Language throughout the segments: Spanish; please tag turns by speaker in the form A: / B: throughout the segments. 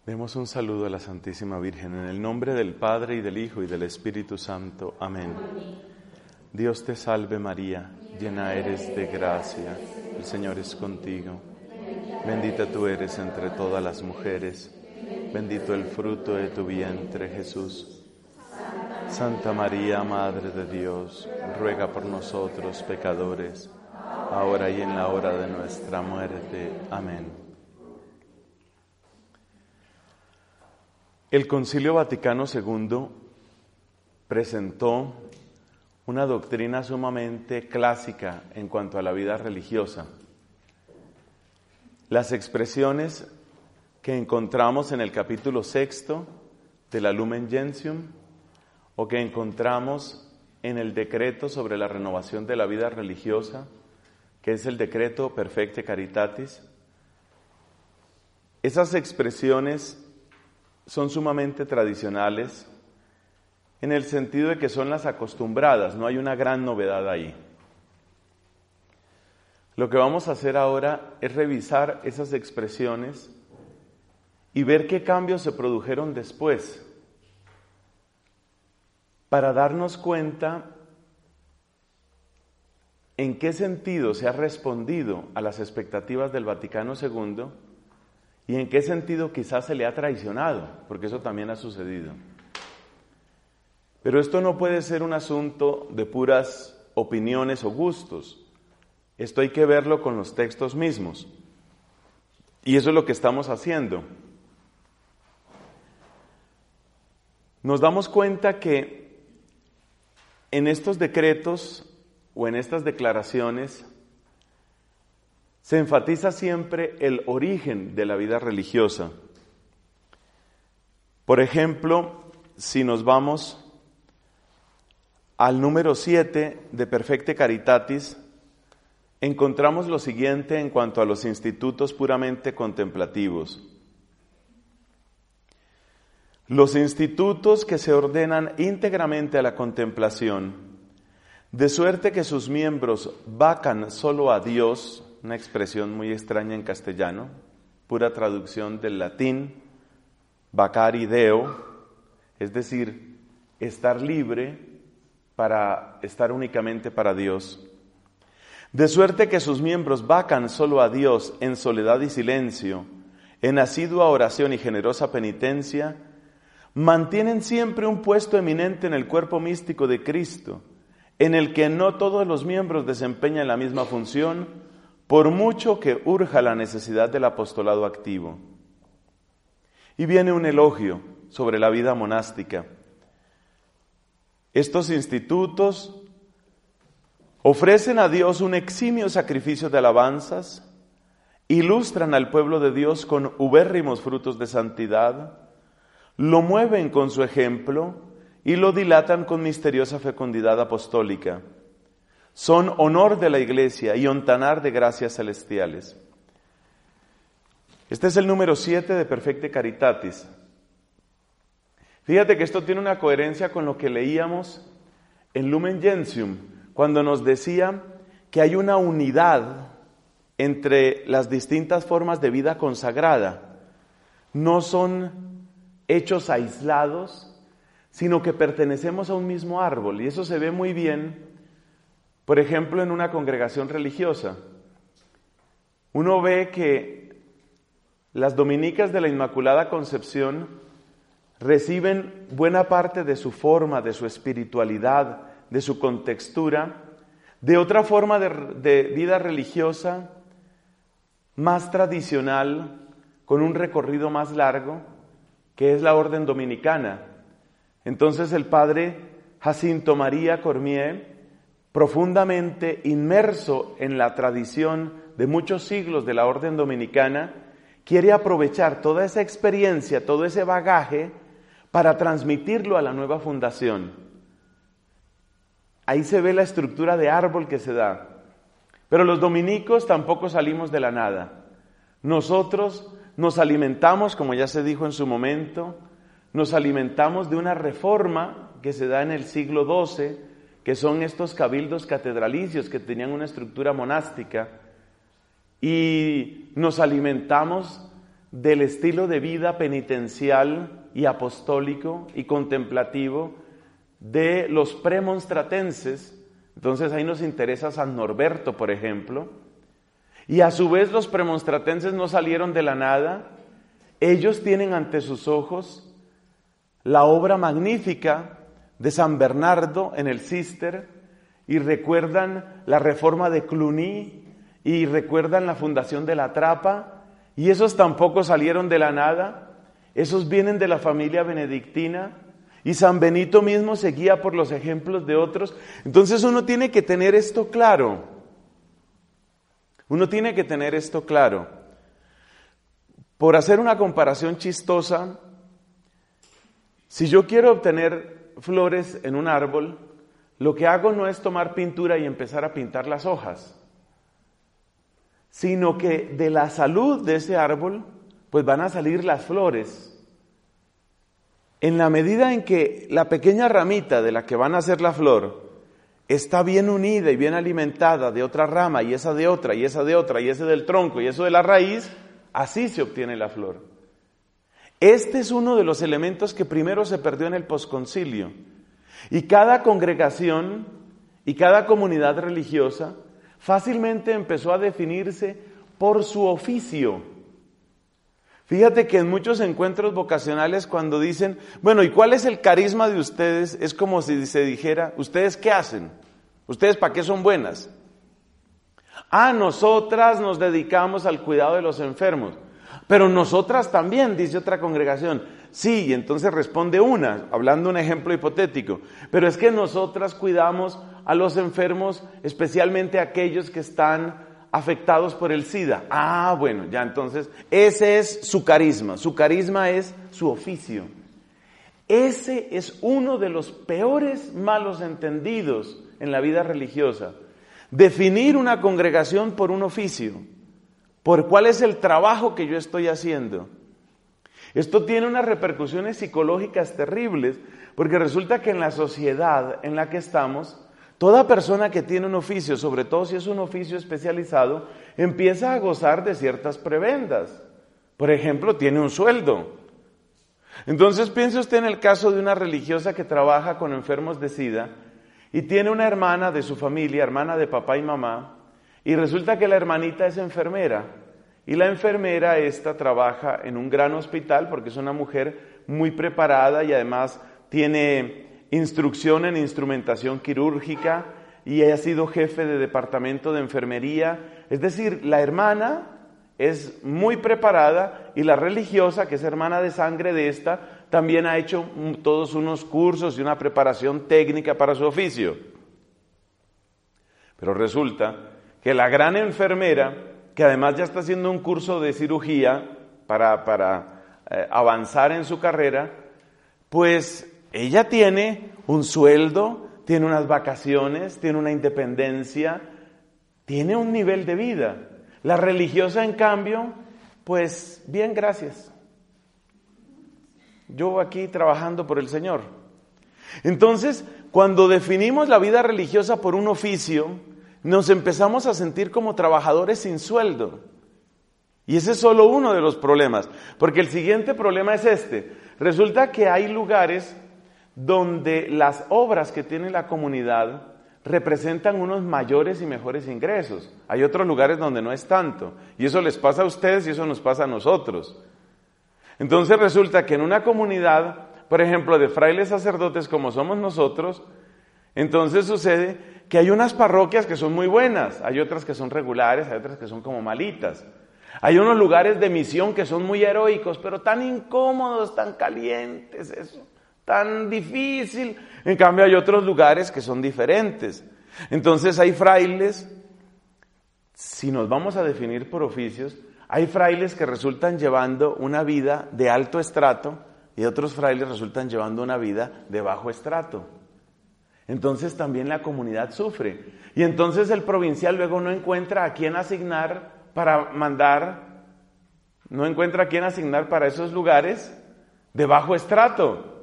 A: Demos un saludo a la Santísima Virgen, en el nombre del Padre, y del Hijo, y del Espíritu Santo. Amén. Dios te salve María, llena eres de gracia, el Señor es contigo. Bendita tú eres entre todas las mujeres, bendito el fruto de tu vientre, Jesús. Santa María, Madre de Dios, ruega por nosotros pecadores, ahora y en la hora de nuestra muerte. Amén. El Concilio Vaticano II presentó una doctrina sumamente clásica en cuanto a la vida religiosa. Las expresiones que encontramos en el capítulo 6 de la Lumen Gentium o que encontramos en el decreto sobre la renovación de la vida religiosa, que es el decreto Perfecte Caritatis, esas expresiones son sumamente tradicionales en el sentido de que son las acostumbradas, no hay una gran novedad ahí. Lo que vamos a hacer ahora es revisar esas expresiones y ver qué cambios se produjeron después, para darnos cuenta en qué sentido se ha respondido a las expectativas del Vaticano II y en qué sentido quizás se le ha traicionado, porque eso también ha sucedido. Pero esto no puede ser un asunto de puras opiniones o gustos. Esto hay que verlo con los textos mismos. Y eso es lo que estamos haciendo. Nos damos cuenta que en estos decretos o en estas declaraciones se enfatiza siempre el origen de la vida religiosa. Por ejemplo, si nos vamos al número 7 de Perfecte Caritatis, encontramos lo siguiente en cuanto a los institutos puramente contemplativos. Los institutos que se ordenan íntegramente a la contemplación, de suerte que sus miembros vacan solo a Dios, una expresión muy extraña en castellano, pura traducción del latín, vacari Deo, es decir, estar libre para estar únicamente para Dios. De suerte que sus miembros vacan solo a Dios en soledad y silencio, en asidua oración y generosa penitencia, mantienen siempre un puesto eminente en el cuerpo místico de Cristo, en el que no todos los miembros desempeñan la misma función, por mucho que urja la necesidad del apostolado activo. Y viene un elogio sobre la vida monástica. Estos institutos ofrecen a Dios un eximio sacrificio de alabanzas, ilustran al pueblo de Dios con ubérrimos frutos de santidad, lo mueven con su ejemplo y lo dilatan con misteriosa fecundidad apostólica. Son honor de la Iglesia y ontanar de gracias celestiales. Este es el número 7 de Perfecte Caritatis. Fíjate que esto tiene una coherencia con lo que leíamos en Lumen Gentium, cuando nos decía que hay una unidad entre las distintas formas de vida consagrada. No son hechos aislados, sino que pertenecemos a un mismo árbol, y eso se ve muy bien. Por ejemplo, en una congregación religiosa, uno ve que las dominicas de la Inmaculada Concepción reciben buena parte de su forma, de su espiritualidad, de su contextura, de otra forma de vida religiosa más tradicional, con un recorrido más largo, que es la orden dominicana. Entonces el padre Jacinto María Cormier, profundamente inmerso en la tradición de muchos siglos de la orden dominicana, quiere aprovechar toda esa experiencia, todo ese bagaje, para transmitirlo a la nueva fundación. Ahí se ve la estructura de árbol que se da. Pero los dominicos tampoco salimos de la nada. Nosotros nos alimentamos, como ya se dijo en su momento, nos alimentamos de una reforma que se da en el siglo XII, que son estos cabildos catedralicios que tenían una estructura monástica, y nos alimentamos del estilo de vida penitencial y apostólico y contemplativo de los premonstratenses. Entonces ahí nos interesa San Norberto, por ejemplo. Y a su vez los premonstratenses no salieron de la nada. Ellos tienen ante sus ojos la obra magnífica de San Bernardo en el Císter y recuerdan la reforma de Cluny y recuerdan la fundación de la Trapa, y esos tampoco salieron de la nada, esos vienen de la familia benedictina, y San Benito mismo se guía por los ejemplos de otros. Entonces uno tiene que tener esto claro. Uno tiene que tener esto claro. Por hacer una comparación chistosa, si yo quiero obtener flores en un árbol, lo que hago no es tomar pintura y empezar a pintar las hojas, sino que de la salud de ese árbol, pues van a salir las flores. En la medida en que la pequeña ramita de la que van a hacer la flor está bien unida y bien alimentada de otra rama, y esa de otra, y esa de otra, y ese del tronco, y eso de la raíz, así se obtiene la flor. Este es uno de los elementos que primero se perdió en el posconcilio. Y cada congregación y cada comunidad religiosa fácilmente empezó a definirse por su oficio. Fíjate que en muchos encuentros vocacionales cuando dicen, bueno, ¿y cuál es el carisma de ustedes? Es como si se dijera, ¿ustedes qué hacen? ¿Ustedes para qué son buenas? Nosotras nos dedicamos al cuidado de los enfermos. Pero nosotras también, dice otra congregación. Sí, y entonces responde una, hablando un ejemplo hipotético. Pero es que nosotras cuidamos a los enfermos, especialmente aquellos que están afectados por el SIDA. Bueno, ya entonces, ese es su carisma. Su carisma es su oficio. Ese es uno de los peores malos entendidos en la vida religiosa. Definir una congregación por un oficio, por cuál es el trabajo que yo estoy haciendo. Esto tiene unas repercusiones psicológicas terribles, porque resulta que en la sociedad en la que estamos, toda persona que tiene un oficio, sobre todo si es un oficio especializado, empieza a gozar de ciertas prebendas. Por ejemplo, tiene un sueldo. Entonces piense usted en el caso de una religiosa que trabaja con enfermos de SIDA y tiene una hermana de su familia, hermana de papá y mamá, y resulta que la hermanita es enfermera. Y la enfermera esta trabaja en un gran hospital porque es una mujer muy preparada y además tiene instrucción en instrumentación quirúrgica y ha sido jefe de departamento de enfermería. Es decir, la hermana es muy preparada y la religiosa, que es hermana de sangre de esta, también ha hecho todos unos cursos y una preparación técnica para su oficio. Pero resulta que la gran enfermera, que además ya está haciendo un curso de cirugía para avanzar en su carrera, pues ella tiene un sueldo, tiene unas vacaciones, tiene una independencia, tiene un nivel de vida. La religiosa, en cambio, pues bien, gracias. Yo aquí trabajando por el Señor. Entonces, cuando definimos la vida religiosa por un oficio, nos empezamos a sentir como trabajadores sin sueldo. Y ese es solo uno de los problemas, porque el siguiente problema es este. Resulta que hay lugares donde las obras que tiene la comunidad representan unos mayores y mejores ingresos. Hay otros lugares donde no es tanto. Y eso les pasa a ustedes y eso nos pasa a nosotros. Entonces resulta que en una comunidad, por ejemplo, de frailes sacerdotes como somos nosotros, entonces sucede que hay unas parroquias que son muy buenas, hay otras que son regulares, hay otras que son como malitas. Hay unos lugares de misión que son muy heroicos, pero tan incómodos, tan calientes, eso, tan difícil. En cambio hay otros lugares que son diferentes. Entonces hay frailes, si nos vamos a definir por oficios, hay frailes que resultan llevando una vida de alto estrato y otros frailes resultan llevando una vida de bajo estrato. Entonces también la comunidad sufre. Y entonces el provincial luego no encuentra a quién asignar para mandar, no encuentra a quién asignar para esos lugares de bajo estrato.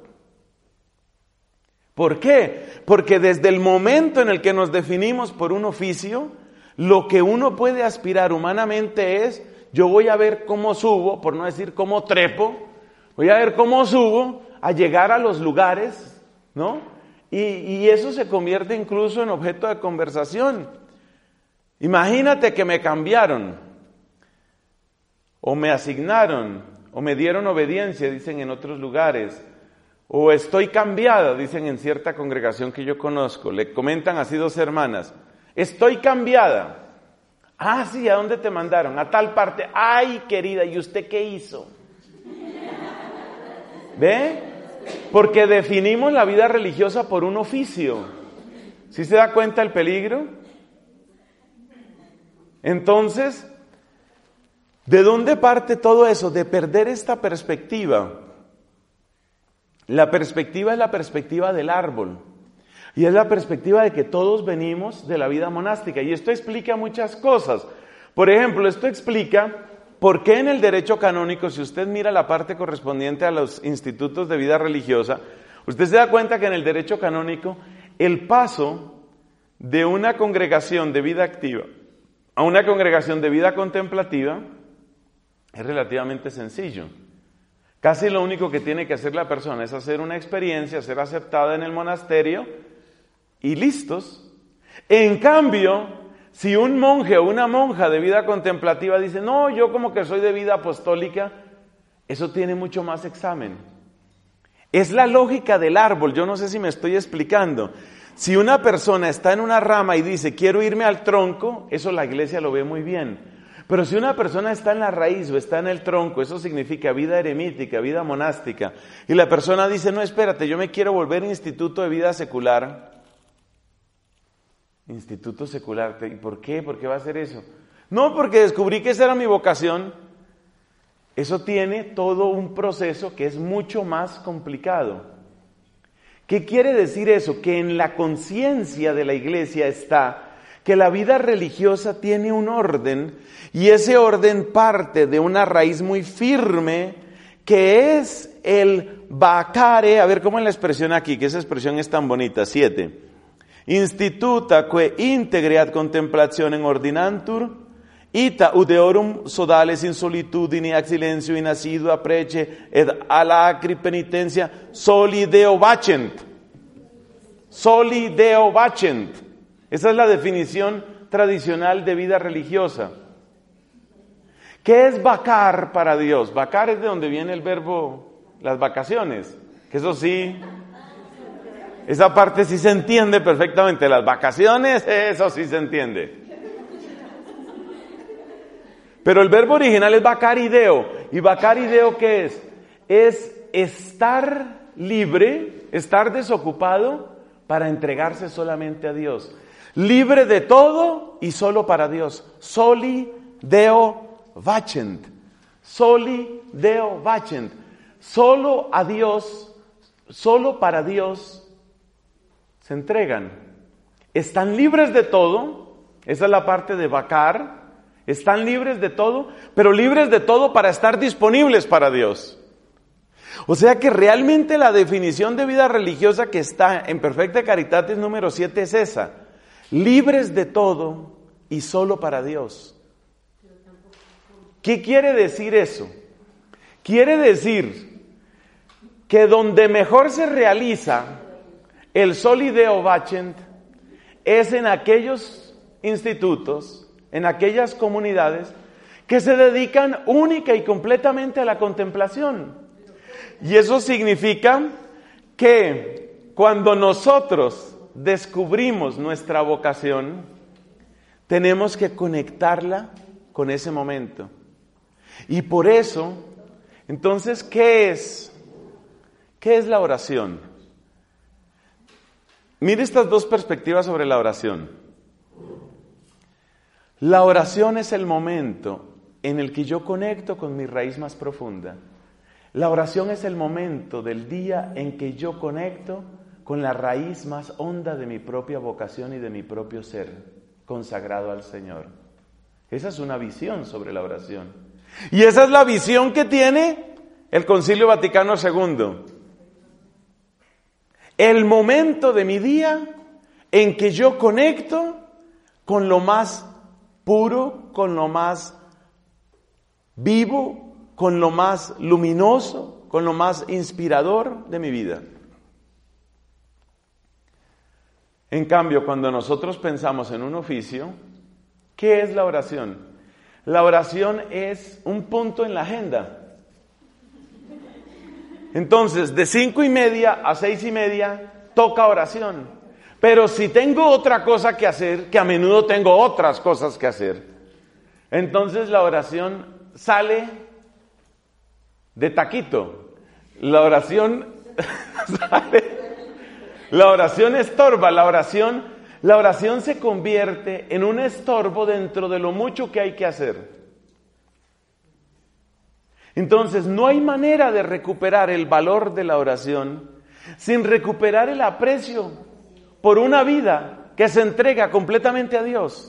A: ¿Por qué? Porque desde el momento en el que nos definimos por un oficio, lo que uno puede aspirar humanamente es yo voy a ver cómo subo, por no decir cómo trepo, voy a ver cómo subo a llegar a los lugares, ¿no? Y eso se convierte incluso en objeto de conversación. Imagínate que me cambiaron, o me asignaron, o me dieron obediencia, dicen en otros lugares, o estoy cambiada, dicen en cierta congregación que yo conozco. Le comentan así dos hermanas, estoy cambiada. Ah, sí, ¿a dónde te mandaron? A tal parte. Ay, querida, ¿y usted qué hizo? ¿Ve? Porque definimos la vida religiosa por un oficio. ¿Sí se da cuenta el peligro? Entonces, ¿de dónde parte todo eso? De perder esta perspectiva. La perspectiva es la perspectiva del árbol. Y es la perspectiva de que todos venimos de la vida monástica. Y esto explica muchas cosas. Por ejemplo, esto explica por qué en el derecho canónico, si usted mira la parte correspondiente a los institutos de vida religiosa, usted se da cuenta que en el derecho canónico el paso de una congregación de vida activa a una congregación de vida contemplativa es relativamente sencillo. Casi lo único que tiene que hacer la persona es hacer una experiencia, ser aceptada en el monasterio y listos. En cambio, si un monje o una monja de vida contemplativa dice, no, yo como que soy de vida apostólica, eso tiene mucho más examen. Es la lógica del árbol, yo no sé si me estoy explicando. Si una persona está en una rama y dice, quiero irme al tronco, eso la iglesia lo ve muy bien. Pero si una persona está en la raíz o está en el tronco, eso significa vida eremítica, vida monástica, y la persona dice, no, espérate, yo me quiero volver instituto de vida secular. Instituto secular, ¿y por qué? ¿Por qué va a hacer eso? No, porque descubrí que esa era mi vocación. Eso tiene todo un proceso que es mucho más complicado. ¿Qué quiere decir eso? Que en la conciencia de la iglesia está que la vida religiosa tiene un orden y ese orden parte de una raíz muy firme que es el vacare. A ver cómo es la expresión aquí, que esa expresión es tan bonita. 7. Instituta que integre ad contemplationem ordinantur ita udeorum sodales in solitudine ac silencio in asidua prece ed alacri penitencia soli Deo vacent. Soli Deo vacent. Esa es la definición tradicional de vida religiosa. ¿Qué es vacar para Dios? Vacar es de donde viene el verbo las vacaciones, que eso sí, esa parte sí se entiende perfectamente. Las vacaciones, eso sí se entiende. Pero el verbo original es vacarideo. ¿Y vacarideo qué es? Es estar libre, estar desocupado para entregarse solamente a Dios. Libre de todo y solo para Dios. Soli Deo vacent. Soli Deo vacent. Solo a Dios, solo para Dios se entregan. Están libres de todo. Esa es la parte de vacar. Están libres de todo, pero libres de todo para estar disponibles para Dios. O sea que realmente la definición de vida religiosa que está en Perfecta Caritatis número 7 es esa. Libres de todo y solo para Dios. ¿Qué quiere decir eso? Quiere decir que donde mejor se realiza el soli Deo vacent es en aquellos institutos, en aquellas comunidades que se dedican única y completamente a la contemplación. Y eso significa que cuando nosotros descubrimos nuestra vocación, tenemos que conectarla con ese momento. Y por eso, entonces, ¿qué es? ¿Qué es la oración? Mire estas dos perspectivas sobre la oración. La oración es el momento en el que yo conecto con mi raíz más profunda. La oración es el momento del día en que yo conecto con la raíz más honda de mi propia vocación y de mi propio ser, consagrado al Señor. Esa es una visión sobre la oración. Y esa es la visión que tiene el Concilio Vaticano II. El momento de mi día en que yo conecto con lo más puro, con lo más Vivo con lo más luminoso, con lo más inspirador de mi vida. En cambio, cuando nosotros pensamos en un oficio, ¿qué es la oración? La oración es un punto en la agenda. Entonces, de 5:30 a 6:30 toca oración. Pero si tengo otra cosa que hacer, que a menudo tengo otras cosas que hacer, entonces la oración sale de taquito. La oración la oración estorba, la oración se convierte en un estorbo dentro de lo mucho que hay que hacer. Entonces, no hay manera de recuperar el valor de la oración sin recuperar el aprecio por una vida que se entrega completamente a Dios.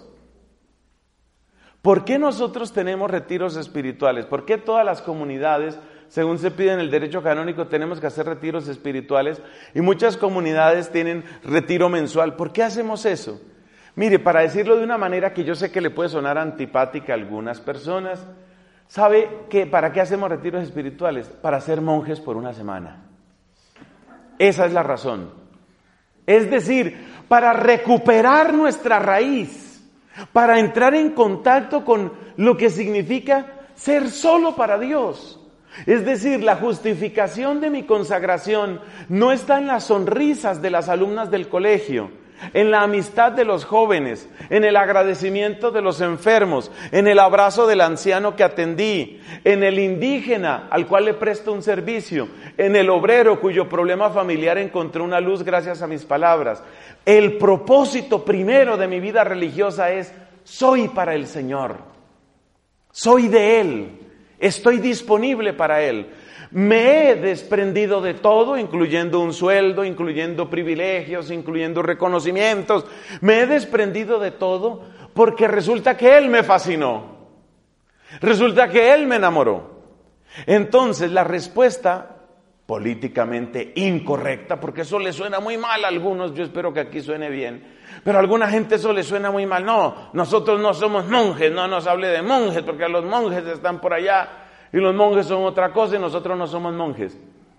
A: ¿Por qué nosotros tenemos retiros espirituales? ¿Por qué todas las comunidades, según se pide en el derecho canónico, tenemos que hacer retiros espirituales? Y muchas comunidades tienen retiro mensual. ¿Por qué hacemos eso? Mire, para decirlo de una manera que yo sé que le puede sonar antipática a algunas personas, ¿sabe para qué hacemos retiros espirituales? Para ser monjes por una semana. Esa es la razón. Es decir, para recuperar nuestra raíz, para entrar en contacto con lo que significa ser solo para Dios. Es decir, la justificación de mi consagración no está en las sonrisas de las alumnas del colegio, en la amistad de los jóvenes, en el agradecimiento de los enfermos, en el abrazo del anciano que atendí, en el indígena al cual le presto un servicio, en el obrero cuyo problema familiar encontró una luz gracias a mis palabras. El propósito primero de mi vida religiosa es: soy para el Señor, soy de Él, estoy disponible para Él. Me he desprendido de todo, incluyendo un sueldo, incluyendo privilegios, incluyendo reconocimientos. Me he desprendido de todo porque resulta que Él me fascinó. Resulta que Él me enamoró. Entonces la respuesta políticamente incorrecta, porque eso le suena muy mal a algunos, yo espero que aquí suene bien, pero a alguna gente eso le suena muy mal. No, nosotros no somos monjes, no nos hable de monjes, porque los monjes están por allá y los monjes son otra cosa y nosotros no somos monjes.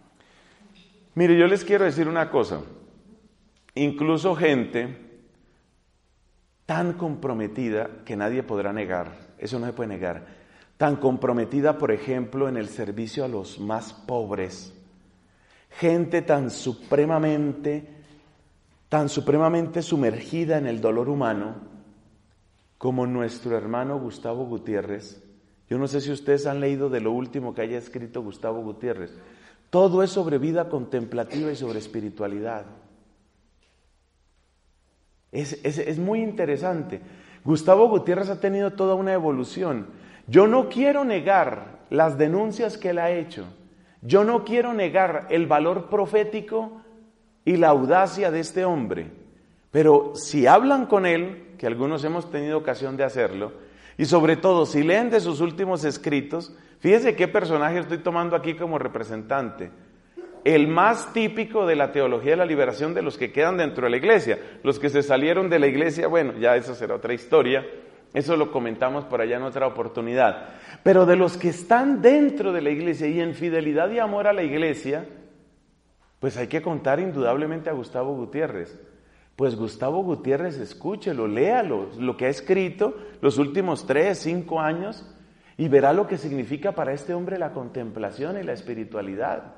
A: Mire, yo les quiero decir una cosa, incluso gente tan comprometida que nadie podrá negar, eso no se puede negar, tan comprometida, por ejemplo, en el servicio a los más pobres, gente tan supremamente sumergida en el dolor humano como nuestro hermano Gustavo Gutiérrez. Yo no sé si ustedes han leído de lo último que haya escrito Gustavo Gutiérrez. Todo es sobre vida contemplativa y sobre espiritualidad. Es muy interesante. Gustavo Gutiérrez ha tenido toda una evolución. Yo no quiero negar las denuncias que él ha hecho. Yo no quiero negar el valor profético y la audacia de este hombre. Pero si hablan con él, que algunos hemos tenido ocasión de hacerlo, y sobre todo, si leen de sus últimos escritos, fíjese qué personaje estoy tomando aquí como representante. El más típico de la teología de la liberación de los que quedan dentro de la iglesia. Los que se salieron de la iglesia, bueno, ya eso será otra historia. Eso lo comentamos por allá en otra oportunidad. Pero de los que están dentro de la iglesia y en fidelidad y amor a la iglesia, pues hay que contar indudablemente a Gustavo Gutiérrez. Pues Gustavo Gutiérrez, escúchelo, léalo, lo que ha escrito los últimos 3, 5 años, y verá lo que significa para este hombre la contemplación y la espiritualidad.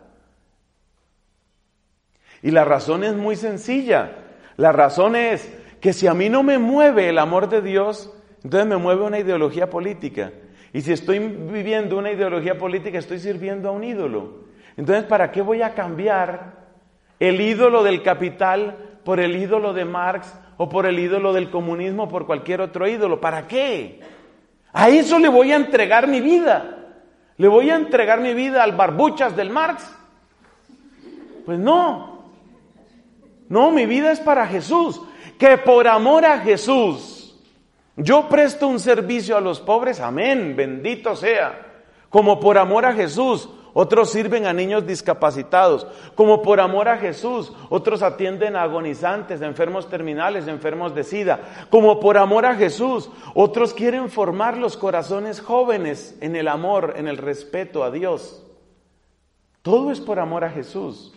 A: Y la razón es muy sencilla. La razón es que si a mí no me mueve el amor de Dios, entonces me mueve una ideología política. Y si estoy viviendo una ideología política, estoy sirviendo a un ídolo. Entonces, ¿para qué voy a cambiar el ídolo del capital por el ídolo de Marx o por el ídolo del comunismo o por cualquier otro ídolo? ¿Para qué? A eso le voy a entregar mi vida. ¿Le voy a entregar mi vida al barbuchas del Marx? Pues no. No, mi vida es para Jesús. Que por amor a Jesús yo presto un servicio a los pobres, amén, bendito sea. Como por amor a Jesús otros sirven a niños discapacitados, como por amor a Jesús, otros atienden a agonizantes, enfermos terminales, enfermos de SIDA, como por amor a Jesús, otros quieren formar los corazones jóvenes en el amor, en el respeto a Dios. Todo es por amor a Jesús.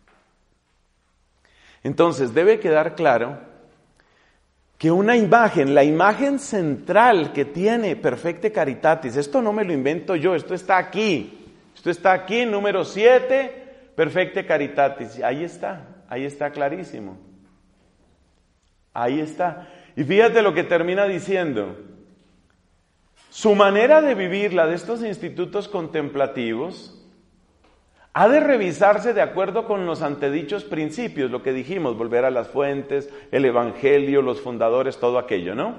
A: Entonces debe quedar claro que una imagen, la imagen central que tiene Perfecte Caritatis, esto no me lo invento yo, esto está aquí, número 7, Perfecte Caritatis, ahí está clarísimo, ahí está. Y fíjate lo que termina diciendo, su manera de vivir, la de estos institutos contemplativos, ha de revisarse de acuerdo con los antedichos principios, lo que dijimos, volver a las fuentes, el evangelio, los fundadores, todo aquello, ¿no?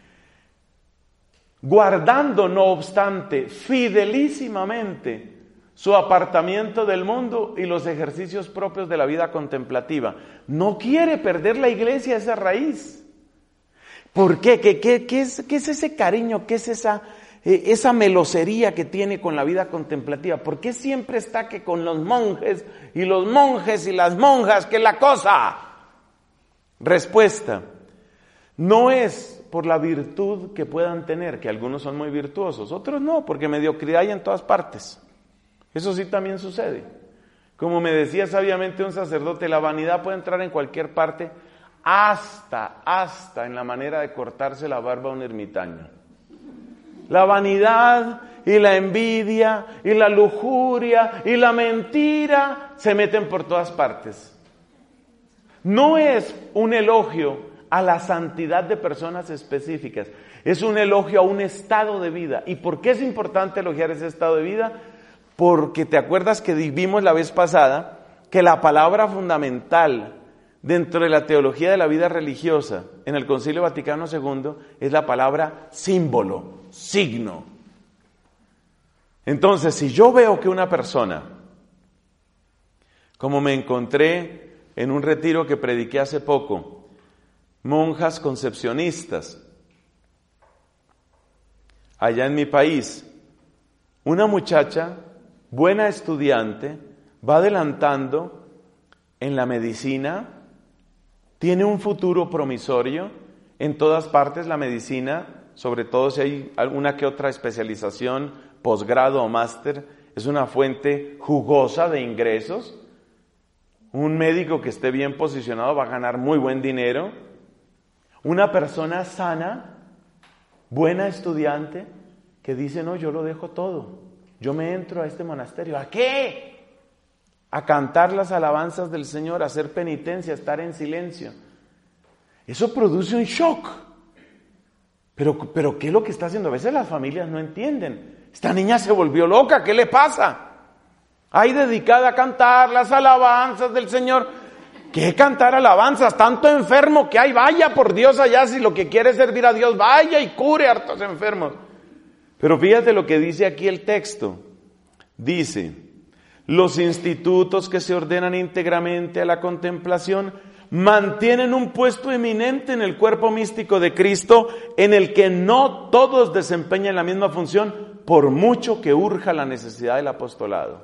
A: Guardando, no obstante, fidelísimamente su apartamiento del mundo y los ejercicios propios de la vida contemplativa. No quiere perder la iglesia esa raíz. ¿Por qué? ¿Qué es ese cariño? ¿Qué es esa melosería que tiene con la vida contemplativa? ¿Por qué siempre está que con los monjes y las monjas, que la cosa? Respuesta, no es por la virtud que puedan tener, que algunos son muy virtuosos, otros no, porque mediocridad hay en todas partes. Eso sí también sucede. Como me decía sabiamente un sacerdote, la vanidad puede entrar en cualquier parte, hasta en la manera de cortarse la barba a un ermitaño. La vanidad y la envidia y la lujuria y la mentira se meten por todas partes. No es un elogio a la santidad de personas específicas, es un elogio a un estado de vida. ¿Y por qué es importante elogiar ese estado de vida? Porque te acuerdas que vimos la vez pasada que la palabra fundamental dentro de la teología de la vida religiosa en el Concilio Vaticano II es la palabra símbolo, signo. Entonces, si yo veo que una persona, como me encontré en un retiro que prediqué hace poco, monjas concepcionistas, allá en mi país, una muchacha, buena estudiante, va adelantando en la medicina, tiene un futuro promisorio. En todas partes la medicina, sobre todo si hay alguna que otra especialización, posgrado o máster, es una fuente jugosa de ingresos. Un médico que esté bien posicionado va a ganar muy buen dinero. Una persona sana, buena estudiante, que dice, no, yo lo dejo todo, yo me entro a este monasterio. ¿A qué? A cantar las alabanzas del Señor, a hacer penitencia, a estar en silencio. Eso produce un shock. Pero ¿qué es lo que está haciendo? A veces las familias no entienden. Esta niña se volvió loca, ¿qué le pasa? Ahí dedicada a cantar las alabanzas del Señor. ¿Qué cantar alabanzas? Tanto enfermo que hay, vaya por Dios allá, si lo que quiere es servir a Dios, vaya y cure a hartos enfermos. Pero fíjate lo que dice aquí el texto. Dice, los institutos que se ordenan íntegramente a la contemplación mantienen un puesto eminente en el cuerpo místico de Cristo, en el que no todos desempeñan la misma función, por mucho que urja la necesidad del apostolado.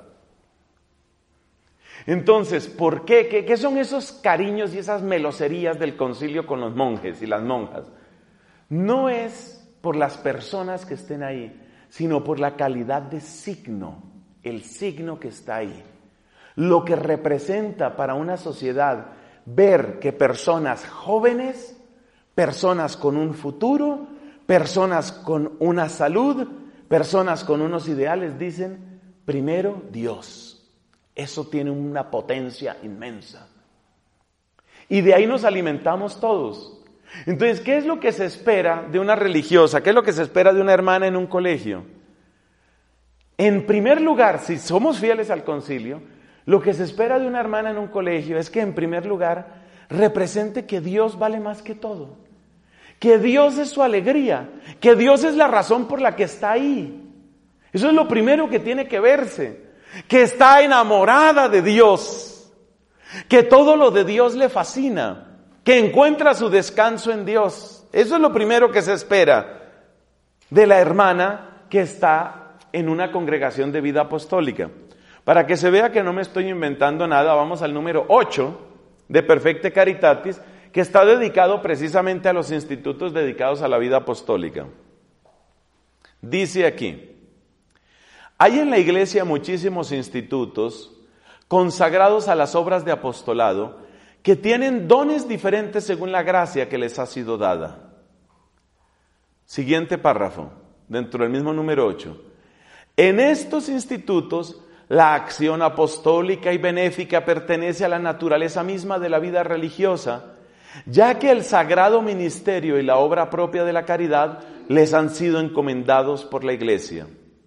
A: Entonces, ¿por qué? ¿Qué son esos cariños y esas meloserías del concilio con los monjes y las monjas? No es por las personas que estén ahí, sino por la calidad de signo, el signo que está ahí. Lo que representa para una sociedad ver que personas jóvenes, personas con un futuro, personas con una salud, personas con unos ideales, dicen, primero Dios. Eso tiene una potencia inmensa. Y de ahí nos alimentamos todos. Entonces, ¿qué es lo que se espera de una religiosa? ¿Qué es lo que se espera de una hermana en un colegio? En primer lugar, si somos fieles al concilio, lo que se espera de una hermana en un colegio es que en primer lugar represente que Dios vale más que todo, que Dios es su alegría, que Dios es la razón por la que está ahí. Eso es lo primero que tiene que verse, que está enamorada de Dios, que todo lo de Dios le fascina, que encuentra su descanso en Dios. Eso es lo primero que se espera de la hermana que está en una congregación de vida apostólica. Para que se vea que no me estoy inventando nada, vamos al número 8 de Perfecte Caritatis, que está dedicado precisamente a los institutos dedicados a la vida apostólica. Dice aquí: hay en la iglesia muchísimos institutos consagrados a las obras de apostolado que tienen dones diferentes según la gracia que les ha sido dada. Siguiente párrafo, dentro del mismo número 8. En estos institutos, la acción apostólica y benéfica pertenece a la naturaleza misma de la vida religiosa, ya que el sagrado ministerio y la obra propia de la caridad les han sido encomendados por la Iglesia.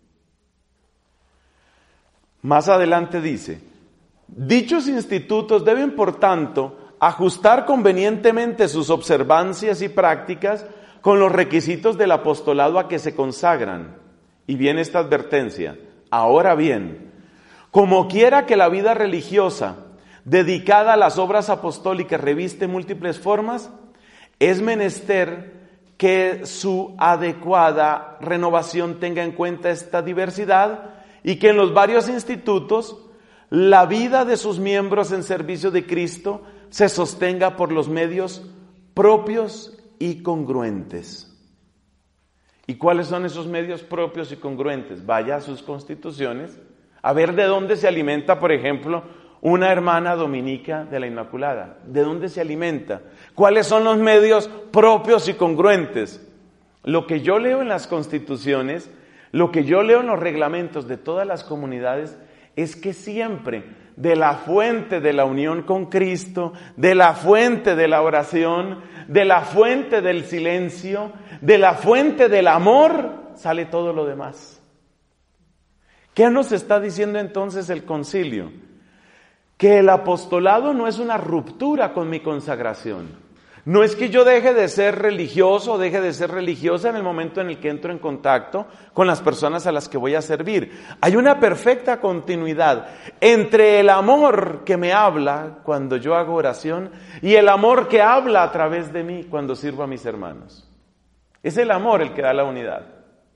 A: Más adelante dice: dichos institutos deben, por tanto, ajustar convenientemente sus observancias y prácticas con los requisitos del apostolado a que se consagran. Y viene esta advertencia: ahora bien, como quiera que la vida religiosa dedicada a las obras apostólicas reviste múltiples formas, es menester que su adecuada renovación tenga en cuenta esta diversidad y que en los varios institutos la vida de sus miembros en servicio de Cristo se sostenga por los medios propios y congruentes. ¿Y cuáles son esos medios propios y congruentes? Vaya a sus constituciones a ver de dónde se alimenta, por ejemplo, una hermana dominica de la Inmaculada. ¿De dónde se alimenta? ¿Cuáles son los medios propios y congruentes? Lo que yo leo en las constituciones, lo que yo leo en los reglamentos de todas las comunidades, es que siempre de la fuente de la unión con Cristo, de la fuente de la oración, de la fuente del silencio, de la fuente del amor, sale todo lo demás. ¿Qué nos está diciendo entonces el concilio? Que el apostolado no es una ruptura con mi consagración. No es que yo deje de ser religioso o deje de ser religiosa en el momento en el que entro en contacto con las personas a las que voy a servir. Hay una perfecta continuidad entre el amor que me habla cuando yo hago oración y el amor que habla a través de mí cuando sirvo a mis hermanos. Es el amor el que da la unidad.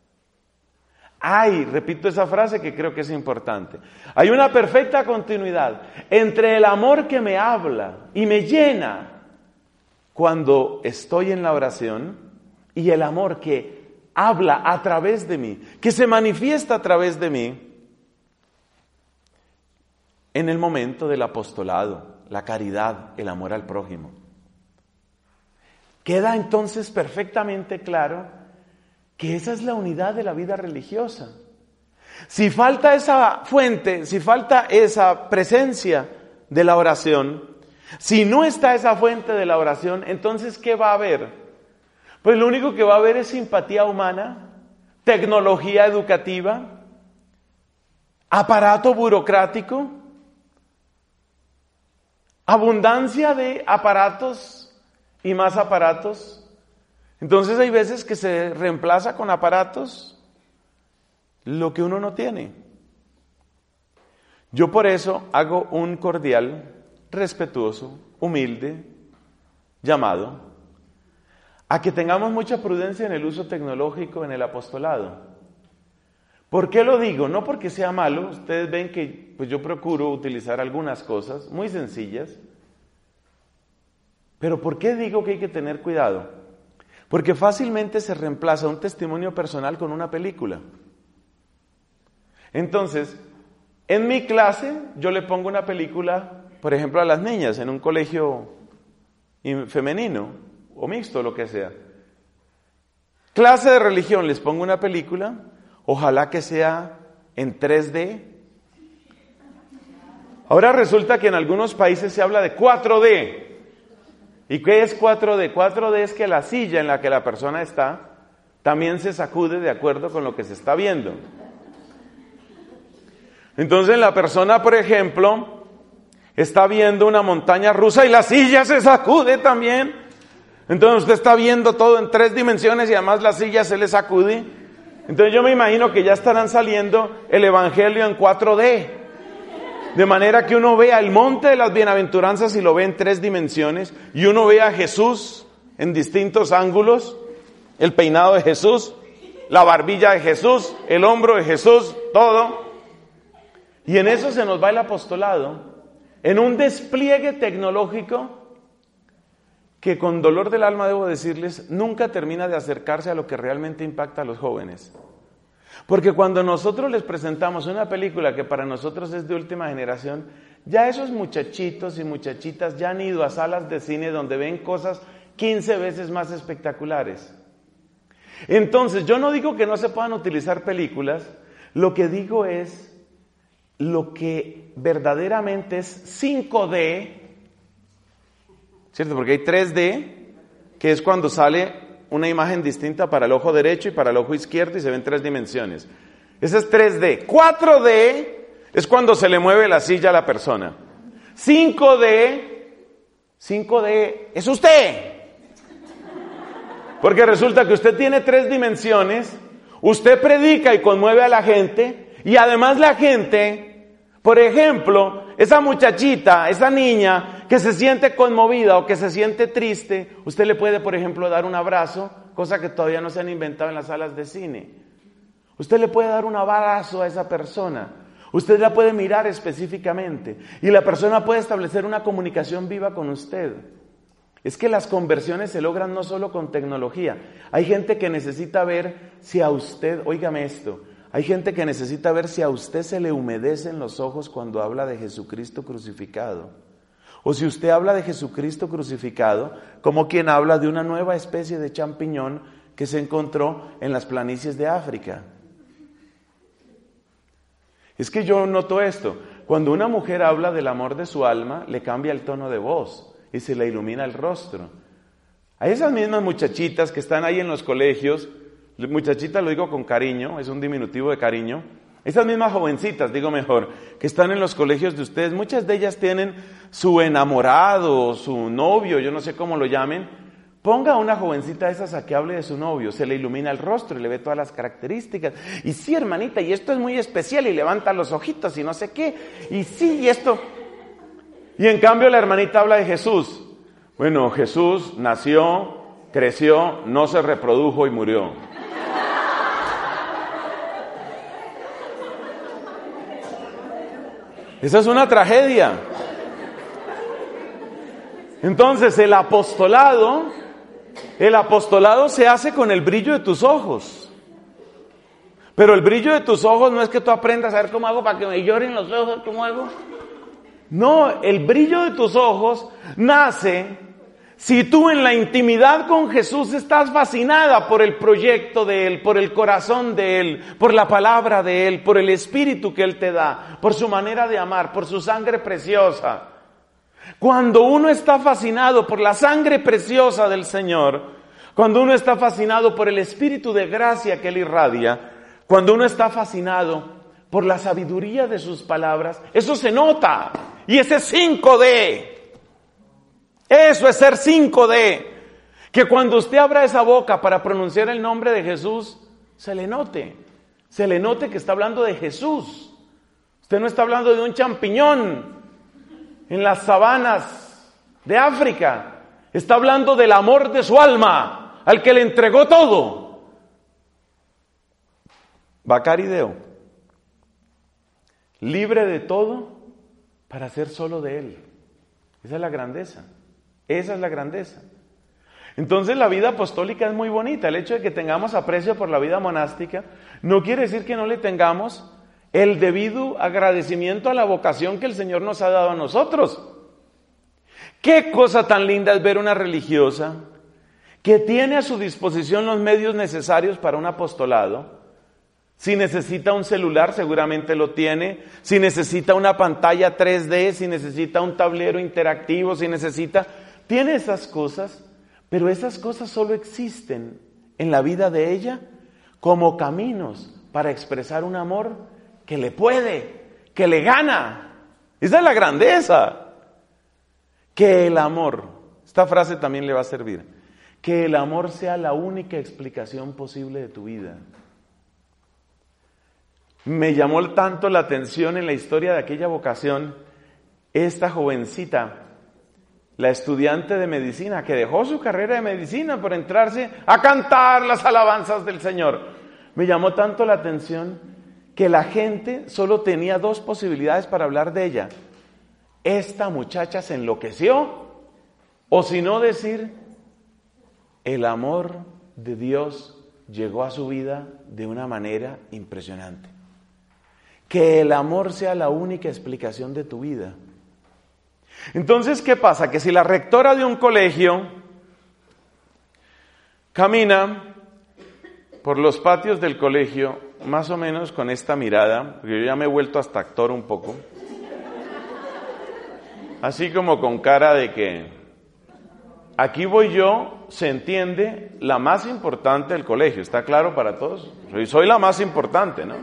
A: Repito esa frase que creo que es importante. Hay una perfecta continuidad entre el amor que me habla y me llena cuando estoy en la oración y el amor que habla a través de mí, que se manifiesta a través de mí en el momento del apostolado, la caridad, el amor al prójimo. Queda entonces perfectamente claro que esa es la unidad de la vida religiosa. Si falta esa fuente, si falta esa presencia de la oración, si no está esa fuente de la oración, entonces ¿qué va a haber? Pues lo único que va a haber es simpatía humana, tecnología educativa, aparato burocrático, abundancia de aparatos y más aparatos. Entonces hay veces que se reemplaza con aparatos lo que uno no tiene. Yo por eso hago un cordial, respetuoso, humilde llamado a que tengamos mucha prudencia en el uso tecnológico en el apostolado. ¿Por qué lo digo? No porque sea malo, ustedes ven que pues yo procuro utilizar algunas cosas muy sencillas, pero ¿por qué digo que hay que tener cuidado? Porque fácilmente se reemplaza un testimonio personal con una película. Entonces, en mi clase yo le pongo una película, por ejemplo, a las niñas en un colegio femenino o mixto, lo que sea. Clase de religión, les pongo una película, ojalá que sea en 3D. Ahora resulta que en algunos países se habla de 4D. ¿Y qué es 4D? 4D es que la silla en la que la persona está también se sacude de acuerdo con lo que se está viendo. Entonces la persona, por ejemplo, está viendo una montaña rusa y la silla se sacude también. Entonces usted está viendo todo en 3 dimensiones y además la silla se le sacude. Entonces yo me imagino que ya estarán saliendo el Evangelio en 4D. De manera que uno vea el monte de las bienaventuranzas y lo ve en 3 dimensiones, y uno ve a Jesús en distintos ángulos, el peinado de Jesús, la barbilla de Jesús, el hombro de Jesús, todo. Y en eso se nos va el apostolado, en un despliegue tecnológico que con dolor del alma debo decirles, nunca termina de acercarse a lo que realmente impacta a los jóvenes. Porque cuando nosotros les presentamos una película que para nosotros es de última generación, ya esos muchachitos y muchachitas ya han ido a salas de cine donde ven cosas 15 veces más espectaculares. Entonces, yo no digo que no se puedan utilizar películas, lo que digo es lo que verdaderamente es 5D, ¿cierto? Porque hay 3D, que es cuando sale una imagen distinta para el ojo derecho y para el ojo izquierdo y se ven 3 dimensiones. Ese es 3D. 4D es cuando se le mueve la silla a la persona. 5D es usted. Porque resulta que usted tiene 3 dimensiones, usted predica y conmueve a la gente, y además la gente, por ejemplo, esa muchachita, esa niña que se siente conmovida o que se siente triste, usted le puede, por ejemplo, dar un abrazo, cosa que todavía no se han inventado en las salas de cine. Usted le puede dar un abrazo a esa persona, usted la puede mirar específicamente, y la persona puede establecer una comunicación viva con usted. Es que las conversiones se logran no solo con tecnología. Hay gente que necesita ver si a usted, óigame esto, hay gente que necesita ver si a usted se le humedecen los ojos cuando habla de Jesucristo crucificado. O si usted habla de Jesucristo crucificado como quien habla de una nueva especie de champiñón que se encontró en las planicies de África. Es que yo noto esto. Cuando una mujer habla del amor de su alma, le cambia el tono de voz y se le ilumina el rostro. A esas mismas muchachitas que están ahí en los colegios, muchachita lo digo con cariño, es un diminutivo de cariño, esas mismas jovencitas, digo mejor, que están en los colegios de ustedes, muchas de ellas tienen su enamorado, su novio, yo no sé cómo lo llamen. Ponga a una jovencita de esas a que hable de su novio, se le ilumina el rostro y le ve todas las características. Y sí, hermanita, y esto es muy especial, y levanta los ojitos y no sé qué, y sí, y esto. Y en cambio la hermanita habla de Jesús. Bueno, Jesús nació, creció, no se reprodujo y murió. Esa es una tragedia. Entonces el apostolado se hace con el brillo de tus ojos. Pero el brillo de tus ojos no es que tú aprendas a ver cómo hago para que me lloren los ojos, ¿cómo hago? No, el brillo de tus ojos nace si tú en la intimidad con Jesús estás fascinada por el proyecto de Él, por el corazón de Él, por la palabra de Él, por el espíritu que Él te da, por su manera de amar, por su sangre preciosa. Cuando uno está fascinado por la sangre preciosa del Señor, cuando uno está fascinado por el espíritu de gracia que Él irradia, cuando uno está fascinado por la sabiduría de sus palabras, eso se nota. Y ese es 5D. Eso es ser 5D. Que cuando usted abra esa boca para pronunciar el nombre de Jesús, se le note que está hablando de Jesús. Usted no está hablando de un champiñón en las sabanas de África. Está hablando del amor de su alma, al que le entregó todo. Bacarideo, libre de todo para ser solo de Él. Esa es la grandeza. Esa es la grandeza. Entonces la vida apostólica es muy bonita. El hecho de que tengamos aprecio por la vida monástica no quiere decir que no le tengamos el debido agradecimiento a la vocación que el Señor nos ha dado a nosotros. Qué cosa tan linda es ver una religiosa que tiene a su disposición los medios necesarios para un apostolado. Si necesita un celular, seguramente lo tiene. Si necesita una pantalla 3D, si necesita un tablero interactivo, tiene esas cosas, pero esas cosas solo existen en la vida de ella como caminos para expresar un amor que le puede, que le gana. Esa es la grandeza. Que el amor, esta frase también le va a servir, que el amor sea la única explicación posible de tu vida. Me llamó tanto la atención en la historia de aquella vocación, esta jovencita, la estudiante de medicina, que dejó su carrera de medicina por entrarse a cantar las alabanzas del Señor. Me llamó tanto la atención que la gente solo tenía dos posibilidades para hablar de ella. Esta muchacha se enloqueció, o si no decir, el amor de Dios llegó a su vida de una manera impresionante. Que el amor sea la única explicación de tu vida. Entonces, ¿qué pasa? Que si la rectora de un colegio camina por los patios del colegio, más o menos con esta mirada, porque yo ya me he vuelto hasta actor un poco, así como con cara de que aquí voy yo, se entiende, la más importante del colegio, ¿está claro para todos? Soy la más importante, ¿no?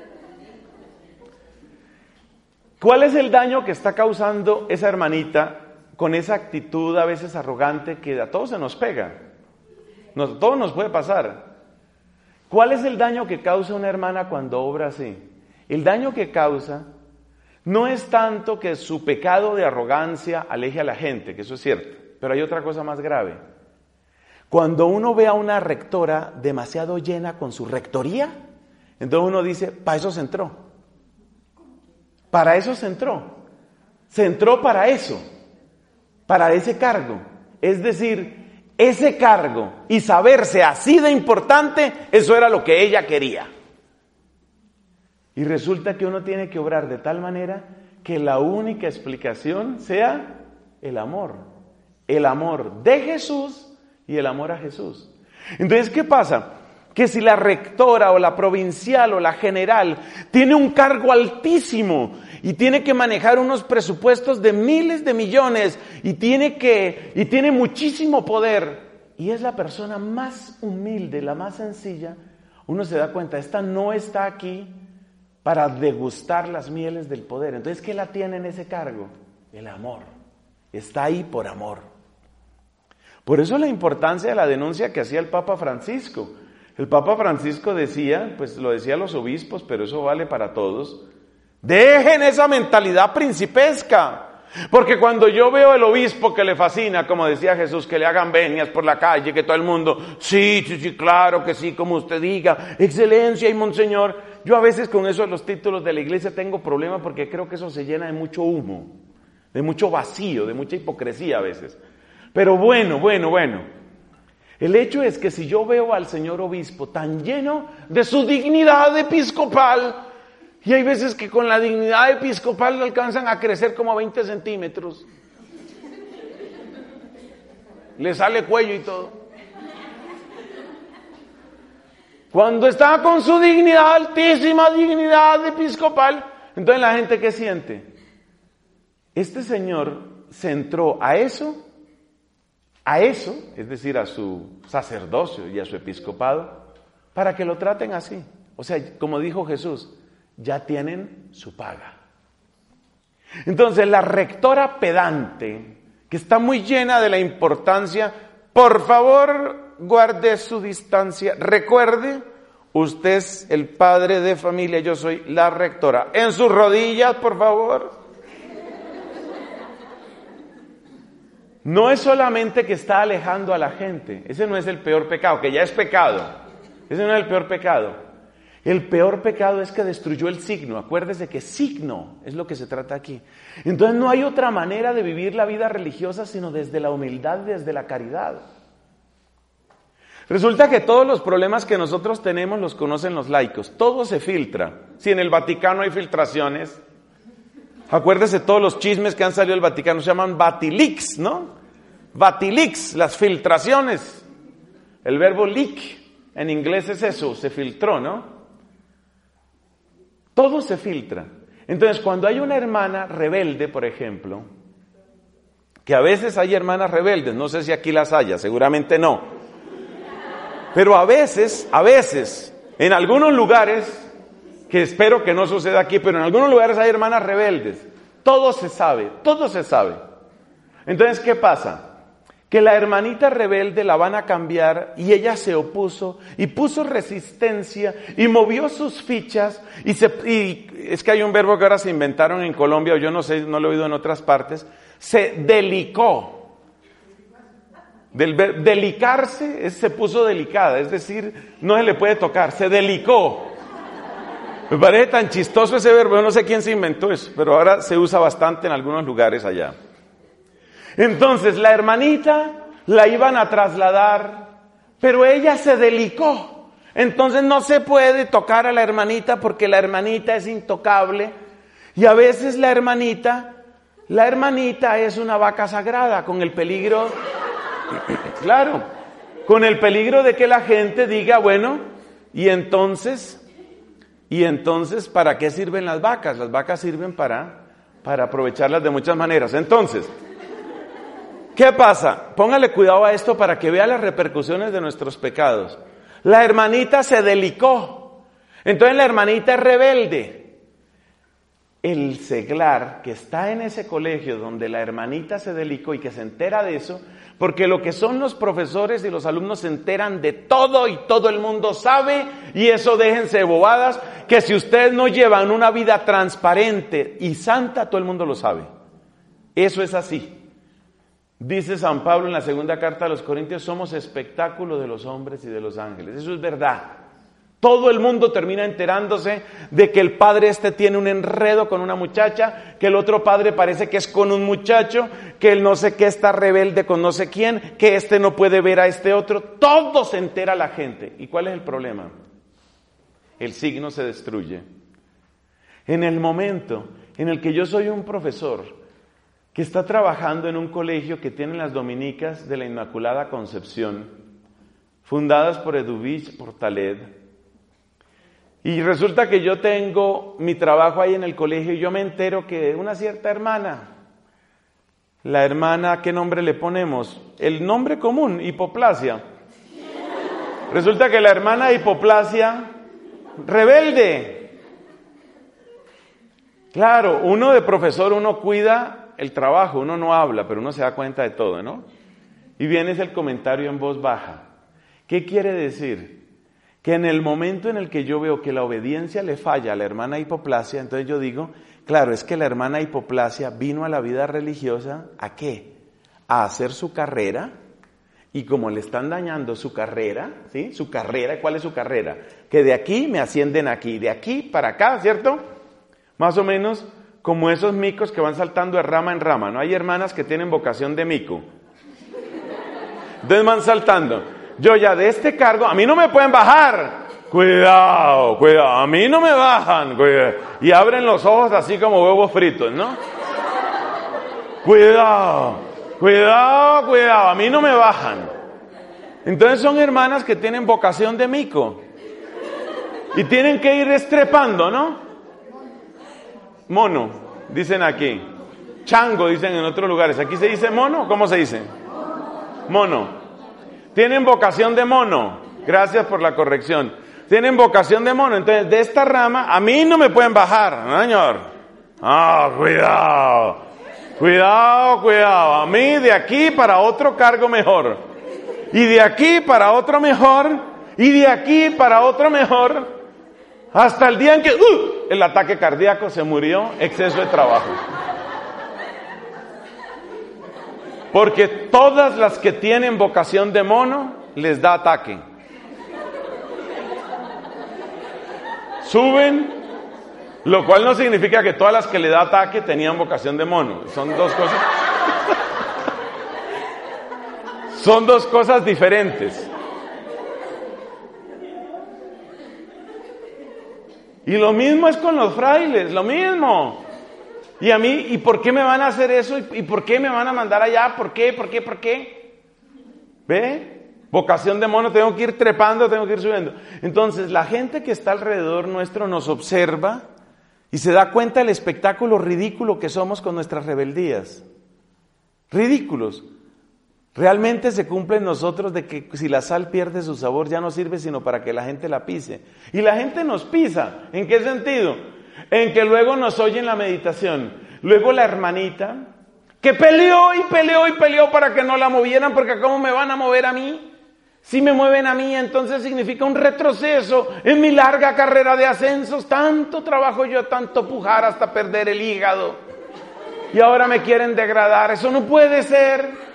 A: ¿Cuál es el daño que está causando esa hermanita con esa actitud a veces arrogante que a todos se nos pega? A todos nos puede pasar. ¿Cuál es el daño que causa una hermana cuando obra así? El daño que causa no es tanto que su pecado de arrogancia aleje a la gente, que eso es cierto, pero hay otra cosa más grave. Cuando uno ve a una rectora demasiado llena con su rectoría, entonces uno dice, para eso se entró. Para eso se entró. Se entró para eso, para ese cargo. Es decir, ese cargo y saberse así de importante, eso era lo que ella quería. Y resulta que uno tiene que obrar de tal manera que la única explicación sea el amor. El amor de Jesús y el amor a Jesús. Entonces, ¿qué pasa? Que si la rectora o la provincial o la general tiene un cargo altísimo y tiene que manejar unos presupuestos de miles de millones y tiene muchísimo poder y es la persona más humilde, la más sencilla, uno se da cuenta, esta no está aquí para degustar las mieles del poder. Entonces, ¿qué la tiene en ese cargo? El amor. Está ahí por amor. Por eso la importancia de la denuncia que hacía el Papa Francisco. El Papa Francisco decía, pues lo decía a los obispos, pero eso vale para todos, dejen esa mentalidad principesca. Porque cuando yo veo el obispo que le fascina, como decía Jesús, que le hagan venias por la calle, que todo el mundo, sí, claro que sí, como usted diga, excelencia y monseñor. Yo a veces con eso de los títulos de la iglesia tengo problemas porque creo que eso se llena de mucho humo, de mucho vacío, de mucha hipocresía a veces. Pero bueno. El hecho es que si yo veo al señor obispo tan lleno de su dignidad episcopal, y hay veces que con la dignidad episcopal le alcanzan a crecer como 20 centímetros, le sale cuello y todo. Cuando está con su dignidad, altísima dignidad episcopal, entonces la gente ¿qué siente? Este señor se entró a eso, es decir, a su sacerdocio y a su episcopado, para que lo traten así. O sea, como dijo Jesús, ya tienen su paga. Entonces, la rectora pedante, que está muy llena de la importancia, por favor, guarde su distancia. Recuerde, usted es el padre de familia, yo soy la rectora. En sus rodillas, por favor. No es solamente que está alejando a la gente, ese no es el peor pecado, que ya es pecado, ese no es el peor pecado. El peor pecado es que destruyó el signo, acuérdese que signo es lo que se trata aquí. Entonces no hay otra manera de vivir la vida religiosa sino desde la humildad, desde la caridad. Resulta que todos los problemas que nosotros tenemos los conocen los laicos, todo se filtra. Si en el Vaticano hay filtraciones, acuérdese todos los chismes que han salido del Vaticano, se llaman Vatilix, ¿no? Vatilix, las filtraciones. El verbo leak en inglés es eso, se filtró, ¿no? Todo se filtra. Entonces, cuando hay una hermana rebelde, por ejemplo, que a veces hay hermanas rebeldes, no sé si aquí las haya, seguramente no. Pero a veces, en algunos lugares, que espero que no suceda aquí, pero en algunos lugares hay hermanas rebeldes. Todo se sabe. Entonces, ¿qué pasa? Que la hermanita rebelde la van a cambiar y ella se opuso y puso resistencia y movió sus fichas y es que hay un verbo que ahora se inventaron en Colombia, o yo no sé, no lo he oído en otras partes, se delicó. Delicarse se puso delicada, es decir, no se le puede tocar, se delicó. Me parece tan chistoso ese verbo, yo no sé quién se inventó eso, pero ahora se usa bastante en algunos lugares allá. Entonces la hermanita la iban a trasladar, pero ella se delicó. Entonces no se puede tocar a la hermanita porque la hermanita es intocable. Y a veces la hermanita es una vaca sagrada con el peligro, claro, con el peligro de que la gente diga, bueno, y entonces, ¿para qué sirven las vacas? Las vacas sirven para aprovecharlas de muchas maneras. Entonces, ¿qué pasa? Póngale cuidado a esto para que vea las repercusiones de nuestros pecados. La hermanita se delicó. Entonces la hermanita es rebelde. El seglar que está en ese colegio donde la hermanita se delicó y que se entera de eso, porque lo que son los profesores y los alumnos se enteran de todo y todo el mundo sabe, y eso déjense de bobadas, que si ustedes no llevan una vida transparente y santa, todo el mundo lo sabe. Eso es así. Dice San Pablo en la segunda carta a los Corintios, somos espectáculo de los hombres y de los ángeles. Eso es verdad. Todo el mundo termina enterándose de que el padre tiene un enredo con una muchacha, que el otro padre parece que es con un muchacho, que el no sé qué está rebelde con no sé quién, que no puede ver a este otro. Todo se entera la gente. ¿Y cuál es el problema? El signo se destruye. En el momento en el que yo soy un profesor que está trabajando en un colegio que tiene las dominicas de la Inmaculada Concepción, fundadas por Eduvich Portalet, y resulta que yo tengo mi trabajo ahí en el colegio y yo me entero que una cierta hermana, la hermana, ¿qué nombre le ponemos? El nombre común, Hipoplasia. Resulta que la hermana Hipoplasia, rebelde. Claro, uno de profesor, uno cuida el trabajo, uno no habla, pero uno se da cuenta de todo, ¿no? Y viene ese el comentario en voz baja. ¿Qué quiere decir? Que en el momento en el que yo veo que la obediencia le falla a la hermana Hipoplasia, entonces yo digo, claro, es que la hermana Hipoplasia vino a la vida religiosa, ¿a qué? A hacer su carrera, y como le están dañando su carrera, ¿sí? Su carrera, ¿cuál es su carrera? Que de aquí me ascienden aquí, de aquí para acá, ¿cierto? Más o menos como esos micos que van saltando de rama en rama, ¿no? Hay hermanas que tienen vocación de mico. Entonces van saltando. Yo ya de este cargo, a mí no me pueden bajar. Cuidado, a mí no me bajan. Cuidado. Y abren los ojos así como huevos fritos, ¿no? Cuidado, a mí no me bajan. Entonces son hermanas que tienen vocación de mico. Y tienen que ir estrepando, ¿no? Mono, dicen aquí. Chango, dicen en otros lugares. ¿Aquí se dice mono? ¿Cómo se dice? Mono. Tienen vocación de mono. Gracias por la corrección. Tienen vocación de mono. Entonces, de esta rama, a mí no me pueden bajar, ¿no, señor? Cuidado. A mí de aquí para otro cargo mejor. Y de aquí para otro mejor. Y de aquí para otro mejor. Hasta el día en que el ataque cardíaco se murió, exceso de trabajo. Porque todas las que tienen vocación de mono, les da ataque. Suben, lo cual no significa que todas las que le da ataque tenían vocación de mono. Son dos cosas. Son dos cosas diferentes. Y lo mismo es con los frailes, lo mismo. Y a mí, ¿y por qué me van a hacer eso? ¿Y por qué me van a mandar allá? ¿Por qué? ¿Ve? Vocación de mono, tengo que ir trepando, tengo que ir subiendo. Entonces, la gente que está alrededor nuestro nos observa y se da cuenta del espectáculo ridículo que somos con nuestras rebeldías. Ridículos. Realmente se cumple en nosotros de que si la sal pierde su sabor ya no sirve sino para que la gente la pise. Y la gente nos pisa. ¿En qué sentido? En que luego nos oyen la meditación. Luego la hermanita que peleó para que no la movieran, porque ¿cómo me van a mover a mí? Si me mueven a mí, entonces significa un retroceso en mi larga carrera de ascensos. Tanto trabajo yo, tanto pujar hasta perder el hígado. Y ahora me quieren degradar. Eso no puede ser.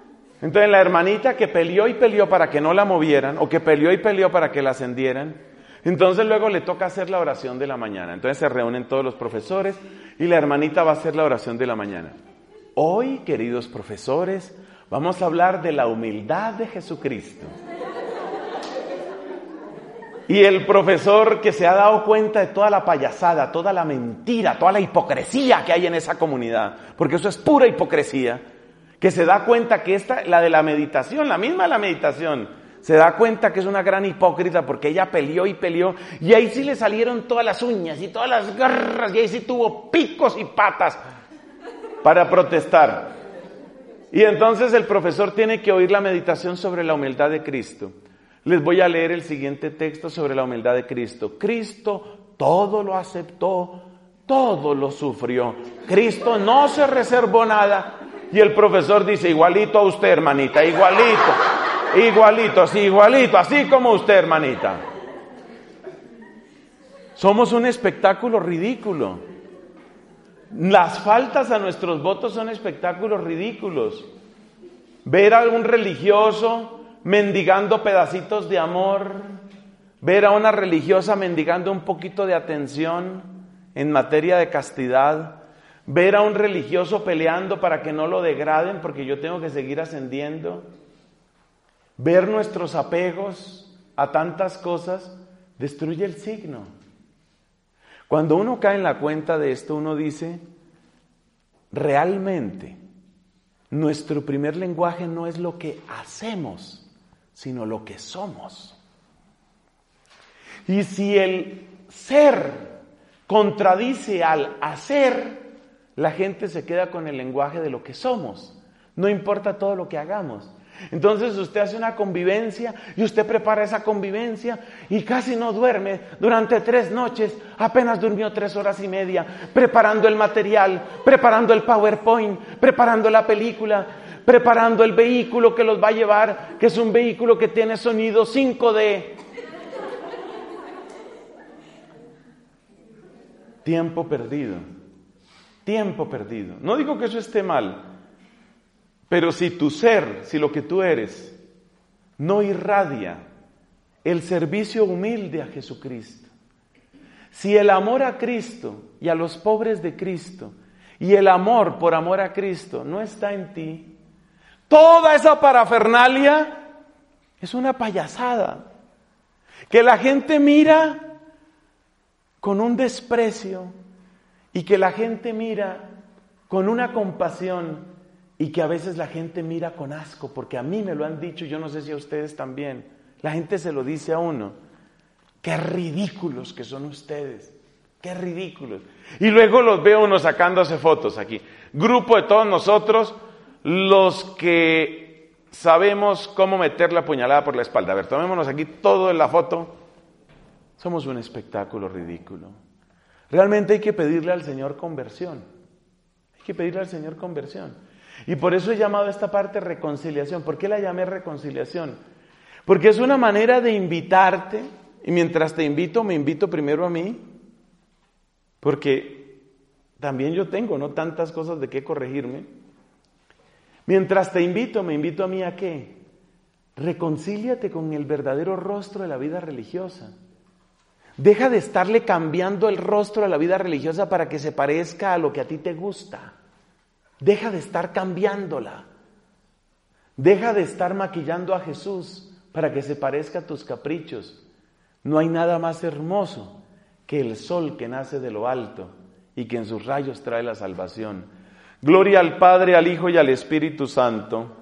A: Entonces la hermanita que peleó para que no la movieran, o que peleó para que la ascendieran, Entonces luego le toca hacer la oración de la mañana. Entonces se reúnen todos los profesores y la hermanita va a hacer la oración de la mañana. Hoy, queridos profesores, vamos a hablar de la humildad de Jesucristo. Y el profesor que se ha dado cuenta de toda la payasada, toda la mentira, toda la hipocresía que hay en esa comunidad, porque eso es pura hipocresía, que se da cuenta que la de la meditación, la misma de la meditación, se da cuenta que es una gran hipócrita porque ella peleó y ahí sí le salieron todas las uñas y todas las garras y ahí sí tuvo picos y patas para protestar. Y entonces el profesor tiene que oír la meditación sobre la humildad de Cristo. Les voy a leer el siguiente texto sobre la humildad de Cristo. Cristo todo lo aceptó, todo lo sufrió. Cristo no se reservó nada. Y el profesor dice, igualito a usted, hermanita, igualito, así como usted, hermanita. Somos un espectáculo ridículo. Las faltas a nuestros votos son espectáculos ridículos. Ver a un religioso mendigando pedacitos de amor, ver a una religiosa mendigando un poquito de atención en materia de castidad, ver a un religioso peleando para que no lo degraden porque yo tengo que seguir ascendiendo, ver nuestros apegos a tantas cosas, destruye el signo. Cuando uno cae en la cuenta de esto, uno dice, realmente, nuestro primer lenguaje no es lo que hacemos, sino lo que somos. Y si el ser contradice al hacer, la gente se queda con el lenguaje de lo que somos. No importa todo lo que hagamos. Entonces usted hace una convivencia y usted prepara esa convivencia y casi no duerme durante 3 noches, apenas durmió 3 horas y media, preparando el material, preparando el PowerPoint, preparando la película, preparando el vehículo que los va a llevar, que es un vehículo que tiene sonido 5D. Tiempo perdido. No digo que eso esté mal, pero si tu ser, si lo que tú eres, no irradia el servicio humilde a Jesucristo, si el amor a Cristo y a los pobres de Cristo y el amor por amor a Cristo no está en ti, toda esa parafernalia es una payasada que la gente mira con un desprecio y que la gente mira con una compasión y que a veces la gente mira con asco, porque a mí me lo han dicho, yo no sé si a ustedes también, la gente se lo dice a uno, qué ridículos que son ustedes, qué ridículos. Y luego los veo uno sacándose fotos aquí, grupo de todos nosotros, los que sabemos cómo meter la puñalada por la espalda. A ver, tomémonos aquí todo en la foto. Somos un espectáculo ridículo. Realmente hay que pedirle al Señor conversión. Y por eso he llamado a esta parte reconciliación. ¿Por qué la llamé reconciliación? Porque es una manera de invitarte, y mientras te invito, me invito primero a mí, porque también yo tengo, ¿no?, tantas cosas de qué corregirme. Mientras te invito, me invito a mí ¿a qué? Reconcíliate con el verdadero rostro de la vida religiosa. Deja de estarle cambiando el rostro a la vida religiosa para que se parezca a lo que a ti te gusta. Deja de estar cambiándola. Deja de estar maquillando a Jesús para que se parezca a tus caprichos. No hay nada más hermoso que el sol que nace de lo alto y que en sus rayos trae la salvación. Gloria al Padre, al Hijo y al Espíritu Santo.